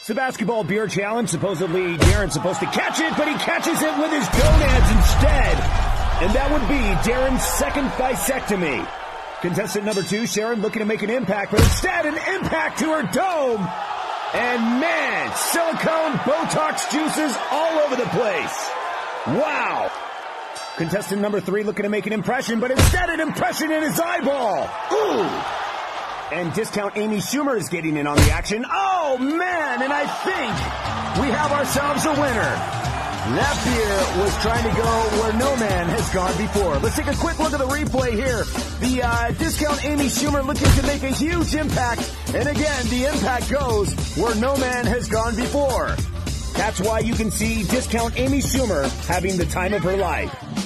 It's the basketball beer challenge. Supposedly, Darren's supposed to catch it, but he catches it with his gonads instead. And that would be Darren's second bisectomy. Contestant number 2, Sharon, looking to make an impact, but instead an impact to her dome. And man, silicone Botox juices all over the place. Wow. Contestant number 3 looking to make an impression, but instead an impression in his eyeball. Ooh. And Discount Amy Schumer is getting in on the action. Oh, man, and I think we have ourselves a winner. That beer was trying to go where no man has gone before. Let's take a quick look at the replay here. The Discount Amy Schumer looking to make a huge impact. And again, the impact goes where no man has gone before. That's why you can see Discount Amy Schumer having the time of her life.